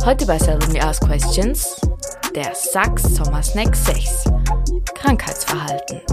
Heute bei Seldomly Asked Questions der Sachs Sommersnack 6. Krankheitsverhalten.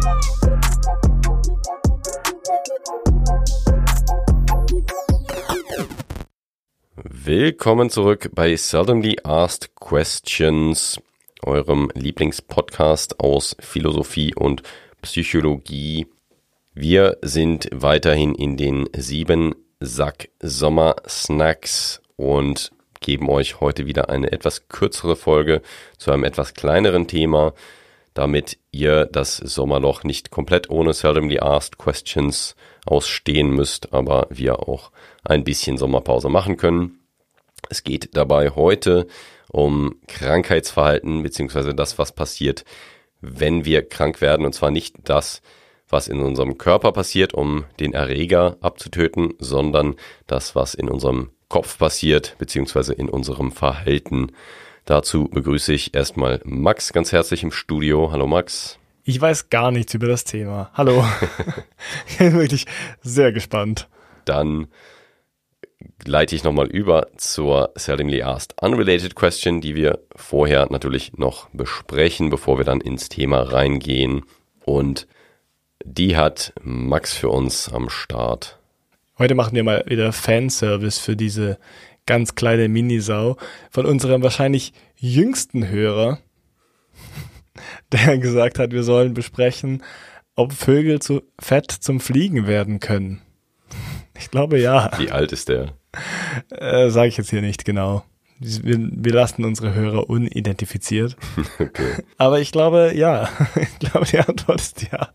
Willkommen zurück bei Seldomly Asked Questions, eurem Lieblingspodcast aus Philosophie und Psychologie. Wir sind weiterhin in den 7 Sack Sommersnacks und geben euch heute wieder eine etwas kürzere Folge zu einem etwas kleineren Thema, damit ihr das Sommerloch nicht komplett ohne Seldomly Asked Questions ausstehen müsst, aber wir auch ein bisschen Sommerpause machen können. Es geht dabei heute um Krankheitsverhalten bzw. das, was passiert, wenn wir krank werden, und zwar nicht das, was in unserem Körper passiert, um den Erreger abzutöten, sondern das, was in unserem Kopf passiert, beziehungsweise in unserem Verhalten. Dazu begrüße ich erstmal Max ganz herzlich im Studio. Hallo Max. Ich weiß gar nichts über das Thema. Hallo. Ich bin wirklich sehr gespannt. Dann leite ich nochmal über zur Seldomly Asked Unrelated Question, die wir vorher natürlich noch besprechen, bevor wir dann ins Thema reingehen. Und die hat Max für uns am Start. Heute machen wir mal wieder Fanservice für diese ganz kleine Minisau von unserem wahrscheinlich jüngsten Hörer, der gesagt hat, wir sollen besprechen, ob Vögel zu fett zum Fliegen werden können. Ich glaube, ja. Wie alt ist der? Sage ich jetzt hier nicht genau. Wir lassen unsere Hörer unidentifiziert. Okay. Aber ich glaube, ja. Ich glaube, die Antwort ist ja.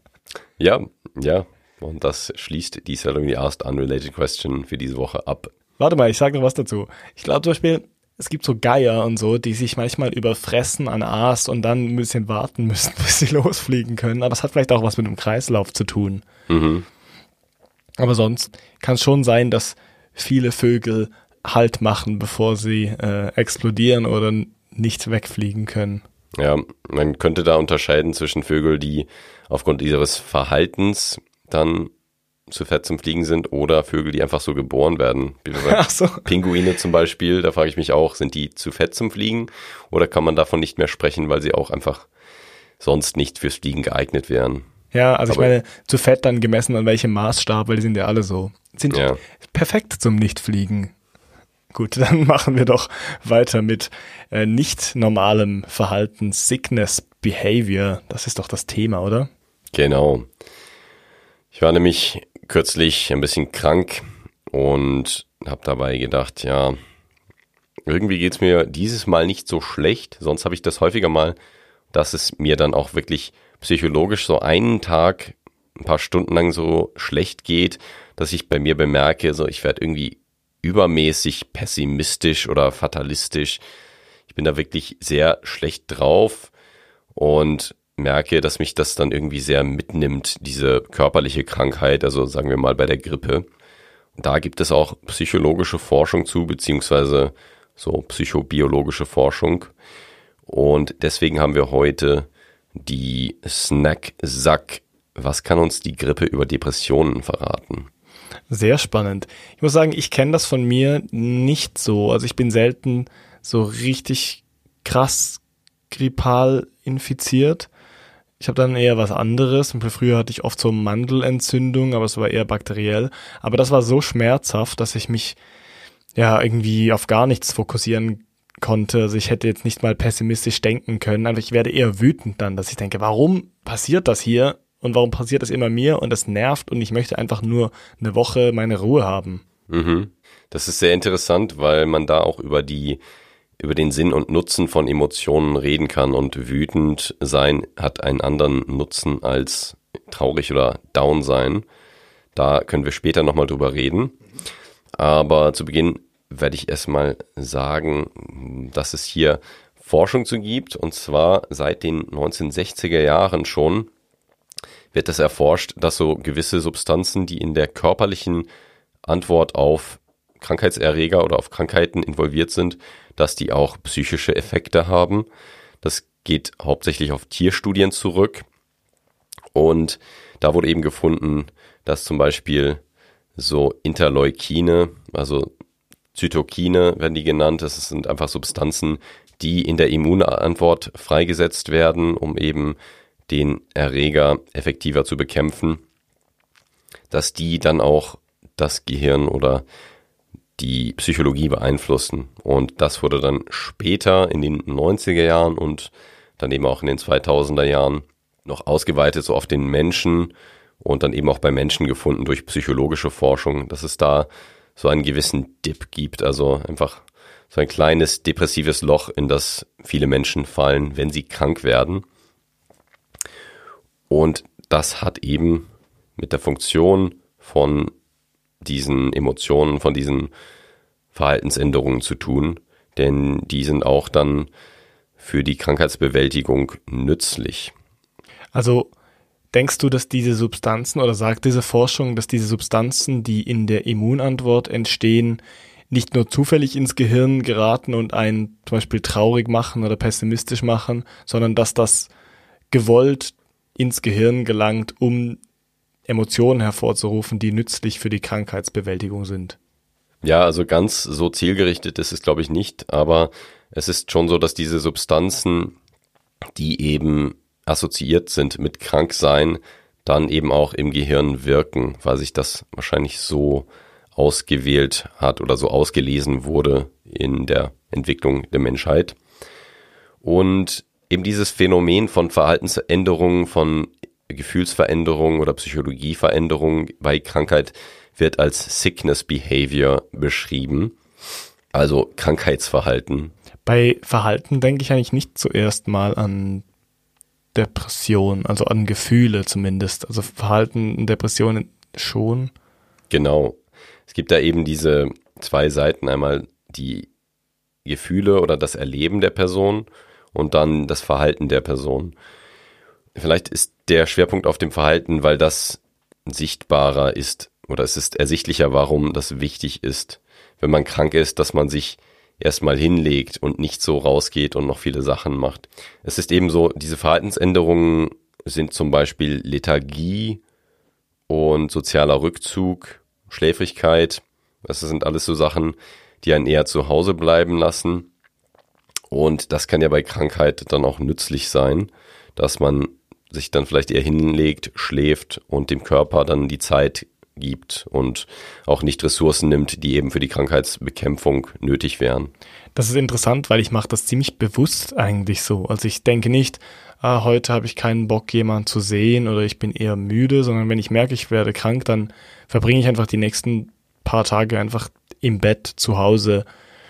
Ja. Und das schließt die Seldomly Asked Unrelated Question für diese Woche ab. Warte mal, ich sage noch was dazu. Ich glaube zum Beispiel, es gibt so Geier und so, die sich manchmal überfressen an Aas und dann ein bisschen warten müssen, bis sie losfliegen können. Aber es hat vielleicht auch was mit dem Kreislauf zu tun. Mhm. Aber sonst kann es schon sein, dass viele Vögel Halt machen, bevor sie explodieren oder nicht wegfliegen können. Ja, man könnte da unterscheiden zwischen Vögeln, die aufgrund ihres Verhaltens dann zu fett zum Fliegen sind, oder Vögel, die einfach so geboren werden. Ach so. Pinguine zum Beispiel, da frage ich mich auch, sind die zu fett zum Fliegen oder kann man davon nicht mehr sprechen, weil sie auch einfach sonst nicht fürs Fliegen geeignet wären? Ja, also ich meine, zu fett dann gemessen an welchem Maßstab, weil die sind ja alle so. Sind ja perfekt zum Nichtfliegen. Gut, dann machen wir doch weiter mit nicht normalem Verhalten, Sickness Behavior. Das ist doch das Thema, oder? Genau. Ich war nämlich kürzlich ein bisschen krank und habe dabei gedacht, ja, irgendwie geht's mir dieses Mal nicht so schlecht. Sonst habe ich das häufiger mal, dass es mir dann auch wirklich psychologisch so einen Tag, ein paar Stunden lang so schlecht geht, dass ich bei mir bemerke, so ich werde irgendwie übermäßig pessimistisch oder fatalistisch. Ich bin da wirklich sehr schlecht drauf und merke, dass mich das dann irgendwie sehr mitnimmt, diese körperliche Krankheit, also sagen wir mal bei der Grippe. Da gibt es auch psychologische Forschung zu, beziehungsweise so psychobiologische Forschung. Und deswegen haben wir heute die Snack-Sack. Was kann uns die Grippe über Depressionen verraten? Sehr spannend. Ich muss sagen, ich kenne das von mir nicht so. Also ich bin selten so richtig krass grippal infiziert. Ich habe dann eher was anderes. Früher hatte ich oft so Mandelentzündung, aber es war eher bakteriell. Aber das war so schmerzhaft, dass ich mich ja irgendwie auf gar nichts fokussieren konnte. Also ich hätte jetzt nicht mal pessimistisch denken können. Aber ich werde eher wütend dann, dass ich denke, warum passiert das hier? Und warum passiert das immer mir? Und das nervt und ich möchte einfach nur eine Woche meine Ruhe haben. Mhm. Das ist sehr interessant, weil man da auch über den Sinn und Nutzen von Emotionen reden kann, und wütend sein hat einen anderen Nutzen als traurig oder down sein. Da können wir später nochmal drüber reden. Aber zu Beginn werde ich erstmal sagen, dass es hier Forschung zu gibt, und zwar seit den 1960er Jahren schon wird das erforscht, dass so gewisse Substanzen, die in der körperlichen Antwort auf Krankheitserreger oder auf Krankheiten involviert sind, dass die auch psychische Effekte haben. Das geht hauptsächlich auf Tierstudien zurück. Und da wurde eben gefunden, dass zum Beispiel so Interleukine, also Zytokine werden die genannt. Das sind einfach Substanzen, die in der Immunantwort freigesetzt werden, um eben den Erreger effektiver zu bekämpfen, dass die dann auch das Gehirn oder die Psychologie beeinflussen. Und das wurde dann später in den 90er Jahren und dann eben auch in den 2000er Jahren noch ausgeweitet so auf den Menschen und dann eben auch bei Menschen gefunden durch psychologische Forschung, dass es da so einen gewissen Dip gibt, also einfach so ein kleines depressives Loch, in das viele Menschen fallen, wenn sie krank werden. Und das hat eben mit der Funktion von diesen Emotionen, von diesen Verhaltensänderungen zu tun, denn die sind auch dann für die Krankheitsbewältigung nützlich. Also denkst du, dass diese Substanzen oder sagt diese Forschung, dass diese Substanzen, die in der Immunantwort entstehen, nicht nur zufällig ins Gehirn geraten und einen zum Beispiel traurig machen oder pessimistisch machen, sondern dass das gewollt ins Gehirn gelangt, um Emotionen hervorzurufen, die nützlich für die Krankheitsbewältigung sind? Ja, also ganz so zielgerichtet ist es, glaube ich, nicht, aber es ist schon so, dass diese Substanzen, die eben assoziiert sind mit Kranksein, dann eben auch im Gehirn wirken, weil sich das wahrscheinlich so ausgewählt hat oder so ausgelesen wurde in der Entwicklung der Menschheit. Und eben dieses Phänomen von Verhaltensänderungen, von Gefühlsveränderungen oder Psychologieveränderungen bei Krankheit wird als Sickness Behavior beschrieben, also Krankheitsverhalten. Bei Verhalten denke ich eigentlich nicht zuerst mal an Depression, also an Gefühle zumindest. Also Verhalten und Depressionen schon. Genau. Es gibt da eben diese zwei Seiten, einmal die Gefühle oder das Erleben der Person und dann das Verhalten der Person. Vielleicht ist der Schwerpunkt auf dem Verhalten, weil das sichtbarer ist oder es ist ersichtlicher, warum das wichtig ist, wenn man krank ist, dass man sich erstmal hinlegt und nicht so rausgeht und noch viele Sachen macht. Es ist eben so, diese Verhaltensänderungen sind zum Beispiel Lethargie und sozialer Rückzug, Schläfrigkeit. Das sind alles so Sachen, die einen eher zu Hause bleiben lassen. Und das kann ja bei Krankheit dann auch nützlich sein, dass man sich dann vielleicht eher hinlegt, schläft und dem Körper dann die Zeit gibt und auch nicht Ressourcen nimmt, die eben für die Krankheitsbekämpfung nötig wären. Das ist interessant, weil ich mache das ziemlich bewusst eigentlich so. Also ich denke nicht, heute habe ich keinen Bock, jemanden zu sehen oder ich bin eher müde, sondern wenn ich merke, ich werde krank, dann verbringe ich einfach die nächsten paar Tage einfach im Bett zu Hause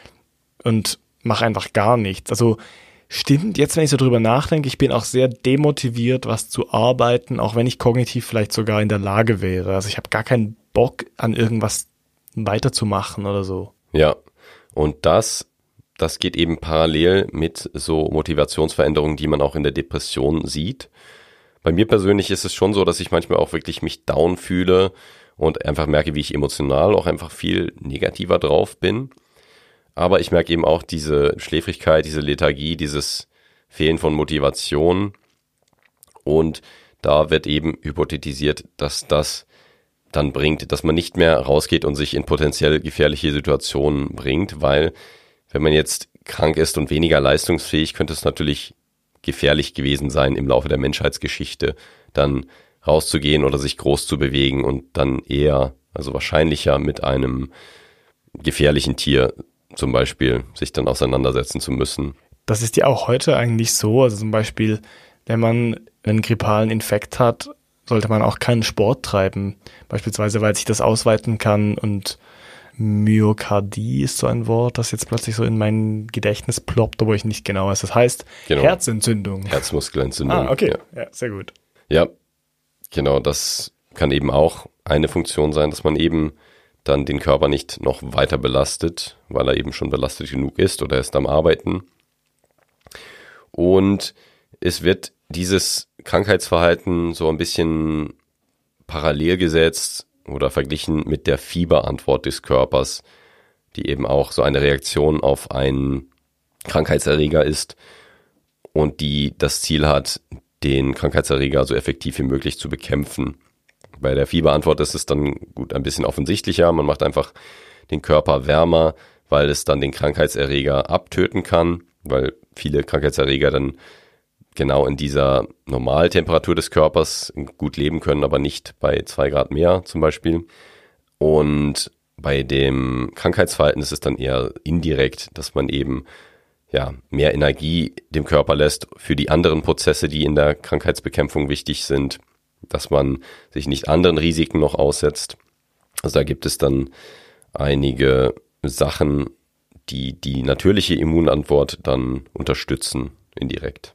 und mache einfach gar nichts. Also stimmt, jetzt wenn ich so drüber nachdenke, ich bin auch sehr demotiviert, was zu arbeiten, auch wenn ich kognitiv vielleicht sogar in der Lage wäre. Also ich habe gar keinen Bock, an irgendwas weiterzumachen oder so. Ja, und das geht eben parallel mit so Motivationsveränderungen, die man auch in der Depression sieht. Bei mir persönlich ist es schon so, dass ich manchmal auch wirklich mich down fühle und einfach merke, wie ich emotional auch einfach viel negativer drauf bin. Aber ich merke eben auch diese Schläfrigkeit, diese Lethargie, dieses Fehlen von Motivation. Und da wird eben hypothetisiert, dass das dann bringt, dass man nicht mehr rausgeht und sich in potenziell gefährliche Situationen bringt, weil wenn man jetzt krank ist und weniger leistungsfähig, könnte es natürlich gefährlich gewesen sein, im Laufe der Menschheitsgeschichte dann rauszugehen oder sich groß zu bewegen und dann eher, also wahrscheinlicher mit einem gefährlichen Tier zum Beispiel sich dann auseinandersetzen zu müssen. Das ist ja auch heute eigentlich so. Also zum Beispiel, wenn man einen grippalen Infekt hat, sollte man auch keinen Sport treiben. Beispielsweise, weil sich das ausweiten kann. Und Myokardie ist so ein Wort, das jetzt plötzlich so in mein Gedächtnis ploppt, obwohl ich nicht genau weiß. Das heißt genau. Herzentzündung. Herzmuskelentzündung. Okay. Ja, sehr gut. Ja, genau. Das kann eben auch eine Funktion sein, dass man eben dann den Körper nicht noch weiter belastet, weil er eben schon belastet genug ist oder ist am Arbeiten. Und es wird dieses Krankheitsverhalten so ein bisschen parallel gesetzt oder verglichen mit der Fieberantwort des Körpers, die eben auch so eine Reaktion auf einen Krankheitserreger ist und die das Ziel hat, den Krankheitserreger so effektiv wie möglich zu bekämpfen. Bei der Fieberantwort ist es dann gut ein bisschen offensichtlicher. Man macht einfach den Körper wärmer, weil es dann den Krankheitserreger abtöten kann, weil viele Krankheitserreger dann genau in dieser Normaltemperatur des Körpers gut leben können, aber nicht bei 2 Grad mehr zum Beispiel. Und bei dem Krankheitsverhalten ist es dann eher indirekt, dass man eben mehr Energie dem Körper lässt für die anderen Prozesse, die in der Krankheitsbekämpfung wichtig sind, dass man sich nicht anderen Risiken noch aussetzt. Also da gibt es dann einige Sachen, die die natürliche Immunantwort dann unterstützen, indirekt.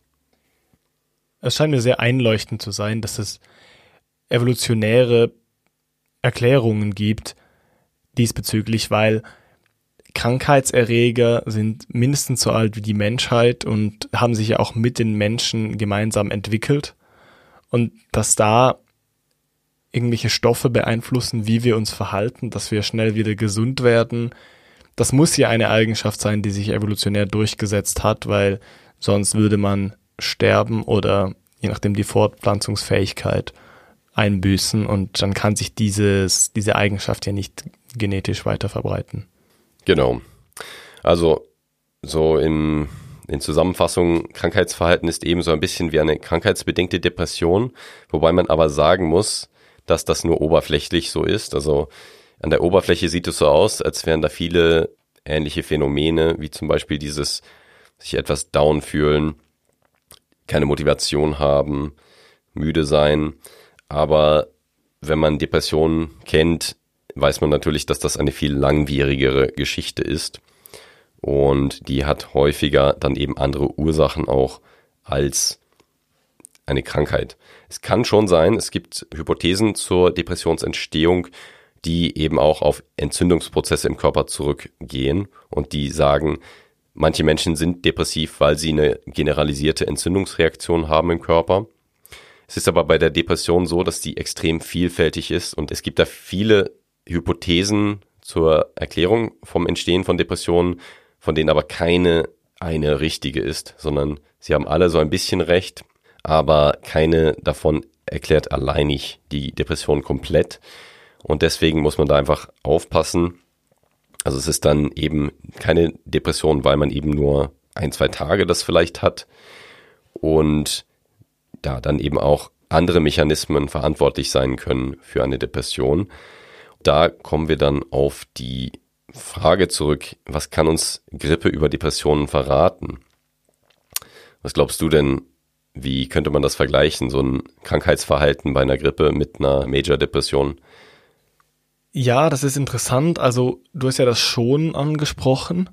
Es scheint mir sehr einleuchtend zu sein, dass es evolutionäre Erklärungen gibt diesbezüglich, weil Krankheitserreger sind mindestens so alt wie die Menschheit und haben sich ja auch mit den Menschen gemeinsam entwickelt. Und dass da irgendwelche Stoffe beeinflussen, wie wir uns verhalten, dass wir schnell wieder gesund werden, das muss ja eine Eigenschaft sein, die sich evolutionär durchgesetzt hat, weil sonst würde man sterben oder je nachdem die Fortpflanzungsfähigkeit einbüßen und dann kann sich diese Eigenschaft ja nicht genetisch weiter verbreiten. Genau. Also so in Zusammenfassung, Krankheitsverhalten ist eben so ein bisschen wie eine krankheitsbedingte Depression, wobei man aber sagen muss, dass das nur oberflächlich so ist. Also an der Oberfläche sieht es so aus, als wären da viele ähnliche Phänomene, wie zum Beispiel dieses sich etwas down fühlen, keine Motivation haben, müde sein. Aber wenn man Depressionen kennt, weiß man natürlich, dass das eine viel langwierigere Geschichte ist. Und die hat häufiger dann eben andere Ursachen auch als eine Krankheit. Es kann schon sein, es gibt Hypothesen zur Depressionsentstehung, die eben auch auf Entzündungsprozesse im Körper zurückgehen und die sagen, manche Menschen sind depressiv, weil sie eine generalisierte Entzündungsreaktion haben im Körper. Es ist aber bei der Depression so, dass die extrem vielfältig ist und es gibt da viele Hypothesen zur Erklärung vom Entstehen von Depressionen, von denen aber keine eine richtige ist, sondern sie haben alle so ein bisschen recht, aber keine davon erklärt alleinig die Depression komplett und deswegen muss man da einfach aufpassen. Also es ist dann eben keine Depression, weil man eben nur 1-2 Tage das vielleicht hat und da dann eben auch andere Mechanismen verantwortlich sein können für eine Depression. Da kommen wir dann auf die Frage zurück, was kann uns Grippe über Depressionen verraten? Was glaubst du denn, wie könnte man das vergleichen, so ein Krankheitsverhalten bei einer Grippe mit einer Major-Depression? Ja, das ist interessant. Also du hast ja das schon angesprochen.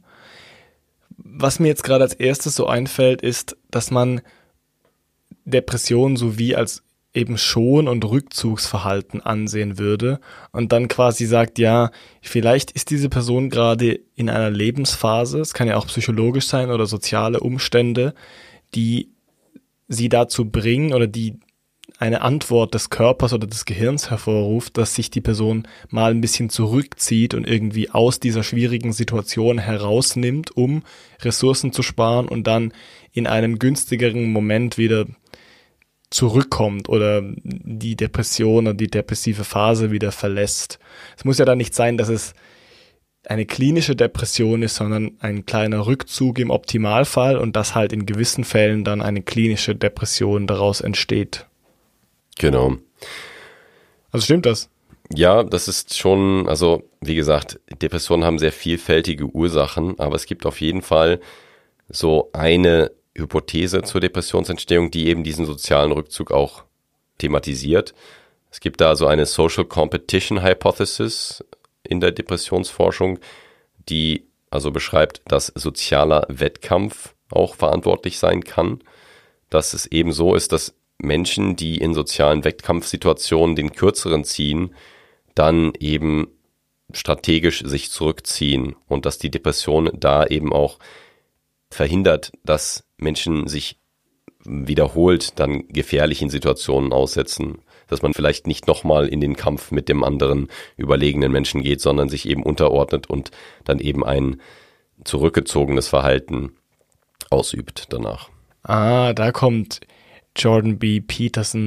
Was mir jetzt gerade als erstes so einfällt, ist, dass man Depression sowie als eben Schon- und Rückzugsverhalten ansehen würde und dann quasi sagt, ja, vielleicht ist diese Person gerade in einer Lebensphase, es kann ja auch psychologisch sein oder soziale Umstände, die sie dazu bringen oder die eine Antwort des Körpers oder des Gehirns hervorruft, dass sich die Person mal ein bisschen zurückzieht und irgendwie aus dieser schwierigen Situation herausnimmt, um Ressourcen zu sparen und dann in einem günstigeren Moment wieder zurückkommt oder die Depression oder die depressive Phase wieder verlässt. Es muss ja dann nicht sein, dass es eine klinische Depression ist, sondern ein kleiner Rückzug im Optimalfall und dass halt in gewissen Fällen dann eine klinische Depression daraus entsteht. Genau. Also stimmt das? Ja, das ist schon, also wie gesagt, Depressionen haben sehr vielfältige Ursachen, aber es gibt auf jeden Fall so eine Hypothese zur Depressionsentstehung, die eben diesen sozialen Rückzug auch thematisiert. Es gibt da so eine Social Competition Hypothesis in der Depressionsforschung, die also beschreibt, dass sozialer Wettkampf auch verantwortlich sein kann. Dass es eben so ist, dass Menschen, die in sozialen Wettkampfsituationen den Kürzeren ziehen, dann eben strategisch sich zurückziehen und dass die Depression da eben auch verhindert, dass Menschen sich wiederholt dann gefährlichen Situationen aussetzen, dass man vielleicht nicht nochmal in den Kampf mit dem anderen überlegenen Menschen geht, sondern sich eben unterordnet und dann eben ein zurückgezogenes Verhalten ausübt danach. Da kommt Jordan B. Petersons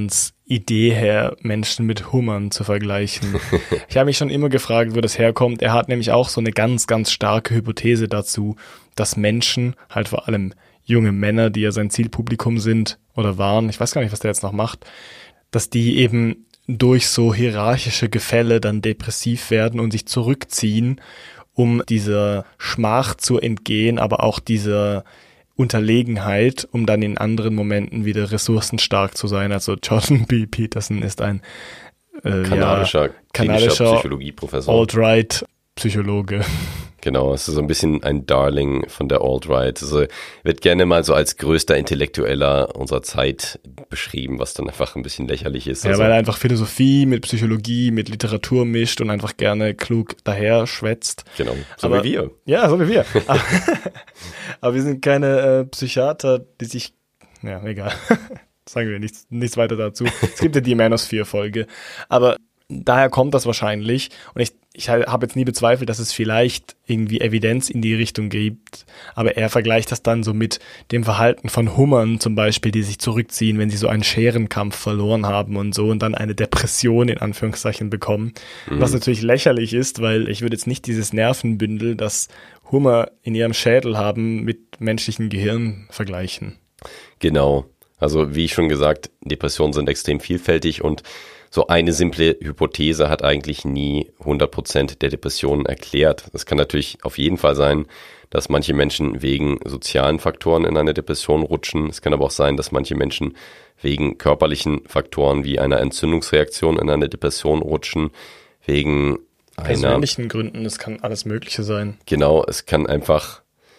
Idee her, Menschen mit Hummern zu vergleichen. Ich habe mich schon immer gefragt, wo das herkommt. Er hat nämlich auch so eine ganz, ganz starke Hypothese dazu, dass Menschen, halt vor allem junge Männer, die ja sein Zielpublikum sind oder waren, ich weiß gar nicht, was der jetzt noch macht, dass die eben durch so hierarchische Gefälle dann depressiv werden und sich zurückziehen, um dieser Schmach zu entgehen, aber auch dieser Unterlegenheit, um dann in anderen Momenten wieder ressourcenstark zu sein. Also Jordan B. Peterson ist ein kanadischer Psychologieprofessor. Alt-Right-Psychologe. Genau, es ist so ein bisschen ein Darling von der Alt-Right. Also wird gerne mal so als größter Intellektueller unserer Zeit beschrieben, was dann einfach ein bisschen lächerlich ist. Ja, also, weil er einfach Philosophie mit Psychologie, mit Literatur mischt und einfach gerne klug daher schwätzt. Genau, so wie wir. Ja, so wie wir. Aber wir sind keine Psychiater, die sich, ja, egal. Sagen wir nichts weiter dazu. Es gibt ja die Manosphere-Folge. Aber daher kommt das wahrscheinlich. Und ich habe jetzt nie bezweifelt, dass es vielleicht irgendwie Evidenz in die Richtung gibt. Aber er vergleicht das dann so mit dem Verhalten von Hummern zum Beispiel, die sich zurückziehen, wenn sie so einen Scherenkampf verloren haben und so und dann eine Depression in Anführungszeichen bekommen. Was natürlich lächerlich ist, weil ich würde jetzt nicht dieses Nervenbündel, das Hummer in ihrem Schädel haben, mit menschlichem Gehirn vergleichen. Genau. Also wie schon gesagt, Depressionen sind extrem vielfältig und so eine simple Hypothese hat eigentlich nie 100% der Depressionen erklärt. Es kann natürlich auf jeden Fall sein, dass manche Menschen wegen sozialen Faktoren in eine Depression rutschen. Es kann aber auch sein, dass manche Menschen wegen körperlichen Faktoren wie einer Entzündungsreaktion in eine Depression rutschen, wegen persönlichen Gründen, es kann alles Mögliche sein. Genau, es kann einfach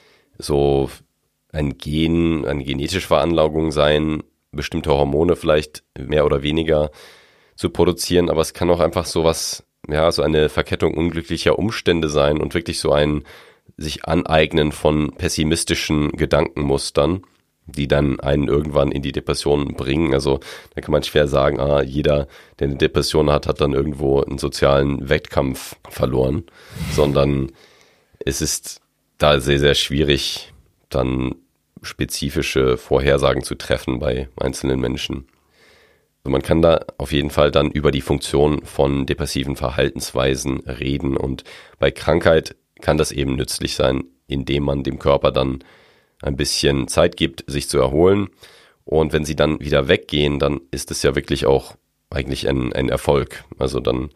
so eine genetische Veranlagung sein, bestimmte Hormone vielleicht mehr oder weniger zu produzieren, aber es kann auch einfach so eine Verkettung unglücklicher Umstände sein und wirklich so ein sich aneignen von pessimistischen Gedankenmustern, die dann einen irgendwann in die Depression bringen. Also da kann man schwer sagen, jeder, der eine Depression hat, hat dann irgendwo einen sozialen Wettkampf verloren, sondern es ist da sehr, sehr schwierig, dann spezifische Vorhersagen zu treffen bei einzelnen Menschen. Also man kann da auf jeden Fall dann über die Funktion von depressiven Verhaltensweisen reden und bei Krankheit kann das eben nützlich sein, indem man dem Körper dann ein bisschen Zeit gibt, sich zu erholen und wenn sie dann wieder weggehen, dann ist es ja wirklich auch eigentlich ein Erfolg. Also dann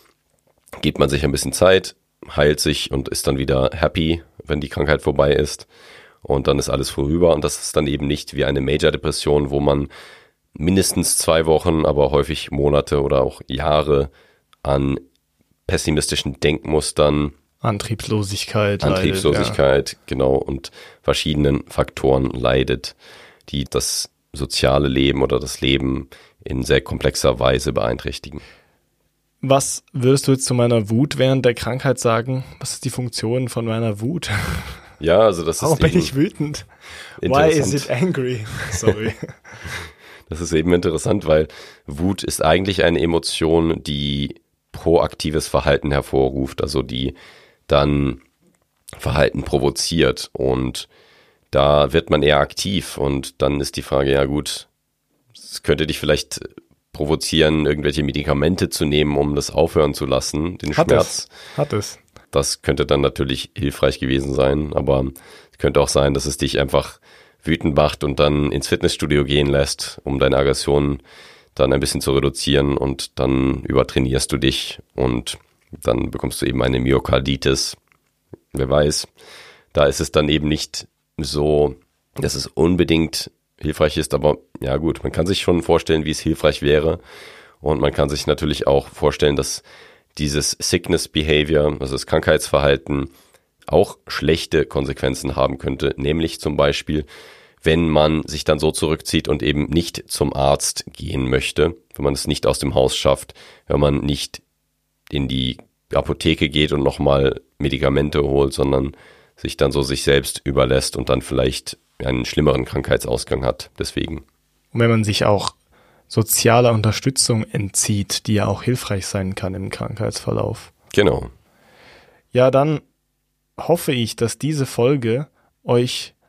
gibt man sich ein bisschen Zeit, heilt sich und ist dann wieder happy, wenn die Krankheit vorbei ist und dann ist alles vorüber und das ist dann eben nicht wie eine Major-Depression, wo man mindestens 2 Wochen, aber häufig Monate oder auch Jahre an pessimistischen Denkmustern, Antriebslosigkeit, leidet, genau, und verschiedenen Faktoren leidet, die das soziale Leben oder das Leben in sehr komplexer Weise beeinträchtigen. Was würdest du jetzt zu meiner Wut während der Krankheit sagen? Was ist die Funktion von meiner Wut? Ja, also das ist Warum bin ich wütend? Why is it angry? Sorry. Das ist eben interessant, weil Wut ist eigentlich eine Emotion, die proaktives Verhalten hervorruft, also die dann Verhalten provoziert und da wird man eher aktiv und dann ist die Frage, ja gut, es könnte dich vielleicht provozieren, irgendwelche Medikamente zu nehmen, um das aufhören zu lassen, den Schmerz. Hat es. Das könnte dann natürlich hilfreich gewesen sein, aber es könnte auch sein, dass es dich einfach wütend macht und dann ins Fitnessstudio gehen lässt, um deine Aggression dann ein bisschen zu reduzieren und dann übertrainierst du dich und dann bekommst du eben eine Myokarditis. Wer weiß, da ist es dann eben nicht so, dass es unbedingt hilfreich ist, aber ja gut, man kann sich schon vorstellen, wie es hilfreich wäre und man kann sich natürlich auch vorstellen, dass dieses Sickness Behavior, also das Krankheitsverhalten, auch schlechte Konsequenzen haben könnte, nämlich zum Beispiel, wenn man sich dann so zurückzieht und eben nicht zum Arzt gehen möchte, wenn man es nicht aus dem Haus schafft, wenn man nicht in die Apotheke geht und nochmal Medikamente holt, sondern sich dann so sich selbst überlässt und dann vielleicht einen schlimmeren Krankheitsausgang hat. Deswegen. Und wenn man sich auch sozialer Unterstützung entzieht, die ja auch hilfreich sein kann im Krankheitsverlauf. Genau. Ja, dann hoffe ich, dass diese Folge euch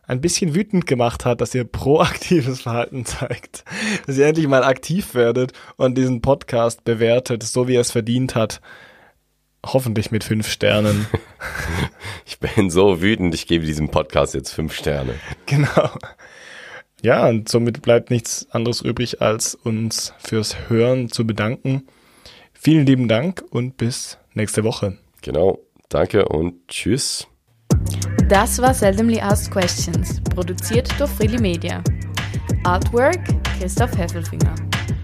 ein bisschen wütend gemacht hat, dass ihr proaktives Verhalten zeigt, dass ihr endlich mal aktiv werdet und diesen Podcast bewertet, so wie er es verdient hat. Hoffentlich mit 5 Sternen. Ich bin so wütend, ich gebe diesem Podcast jetzt 5 Sterne. Genau. Ja, und somit bleibt nichts anderes übrig, als uns fürs Hören zu bedanken. Vielen lieben Dank und bis nächste Woche. Genau, danke und tschüss. Das war Seldomly Asked Questions, produziert durch Freely Media. Artwork Christoph Heffelfinger.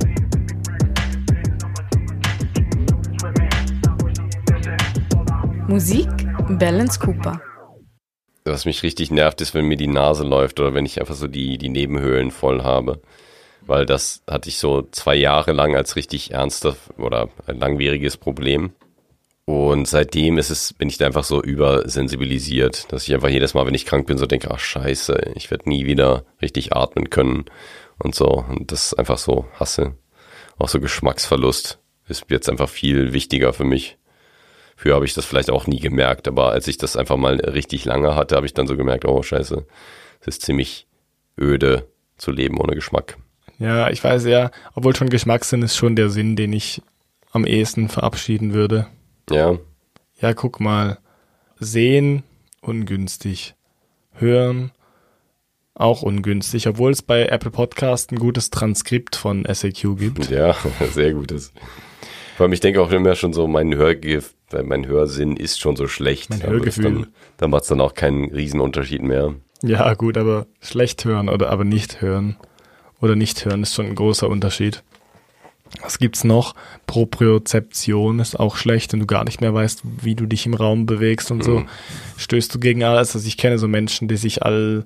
Musik Balance Cooper. Was mich richtig nervt, ist, wenn mir die Nase läuft oder wenn ich einfach so die Nebenhöhlen voll habe. Weil das hatte ich so 2 Jahre lang als richtig ernstes oder ein langwieriges Problem. Und seitdem bin ich da einfach so übersensibilisiert, dass ich einfach jedes Mal, wenn ich krank bin, so denke, ach scheiße, ich werde nie wieder richtig atmen können und so. Und das einfach so hasse. Auch so Geschmacksverlust ist jetzt einfach viel wichtiger für mich. Früher habe ich das vielleicht auch nie gemerkt, aber als ich das einfach mal richtig lange hatte, habe ich dann so gemerkt, oh scheiße, es ist ziemlich öde zu leben ohne Geschmack. Ja, ich weiß ja, obwohl schon Geschmackssinn ist schon der Sinn, den ich am ehesten verabschieden würde. Ja. Ja, guck mal. Sehen, ungünstig. Hören, auch ungünstig, obwohl es bei Apple Podcast ein gutes Transkript von SAQ gibt. Ja, sehr gutes. Vor allem, ich denke auch immer schon so, mein Hörsinn ist schon so schlecht. Mein Hörgefühl. Dann macht es dann auch keinen Riesenunterschied mehr. Ja, gut, aber schlecht hören oder aber nicht hören oder nicht hören ist schon ein großer Unterschied. Was gibt's noch? Propriozeption ist auch schlecht, wenn du gar nicht mehr weißt, wie du dich im Raum bewegst und so. Stößt du gegen alles? Also ich kenne so Menschen, die sich all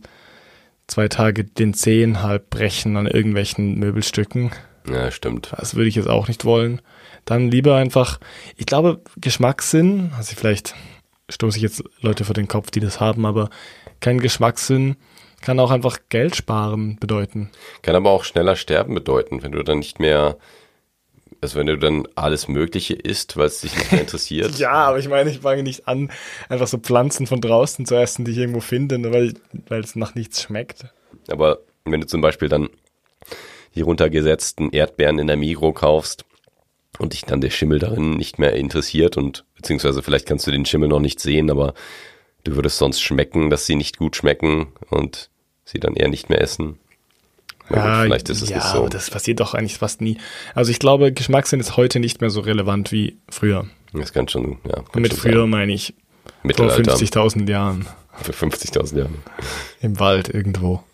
2 Tage den Zehen halb brechen an irgendwelchen Möbelstücken. Ja, stimmt. Das würde ich jetzt auch nicht wollen. Dann lieber einfach, ich glaube, Geschmackssinn, also vielleicht stoße ich jetzt Leute vor den Kopf, die das haben, aber kein Geschmackssinn kann auch einfach Geld sparen bedeuten. Kann aber auch schneller sterben bedeuten, wenn du dann nicht mehr, also wenn du dann alles Mögliche isst, weil es dich nicht mehr interessiert. Ja, aber ich meine, ich fange nicht an, einfach so Pflanzen von draußen zu essen, die ich irgendwo finde, weil es nach nichts schmeckt. Aber wenn du zum Beispiel dann die runtergesetzten Erdbeeren in der Migros kaufst und dich dann der Schimmel darin nicht mehr interessiert und beziehungsweise vielleicht kannst du den Schimmel noch nicht sehen, aber du würdest sonst schmecken, dass sie nicht gut schmecken und sie dann eher nicht mehr essen. Ja, gut, vielleicht ist es nicht so. Aber das passiert doch eigentlich fast nie. Also ich glaube, Geschmackssinn ist heute nicht mehr so relevant wie früher. Das kann schon, ja. Und mit früher meine ich vor 50.000 Jahren. Für 50.000 Jahren. Im Wald irgendwo.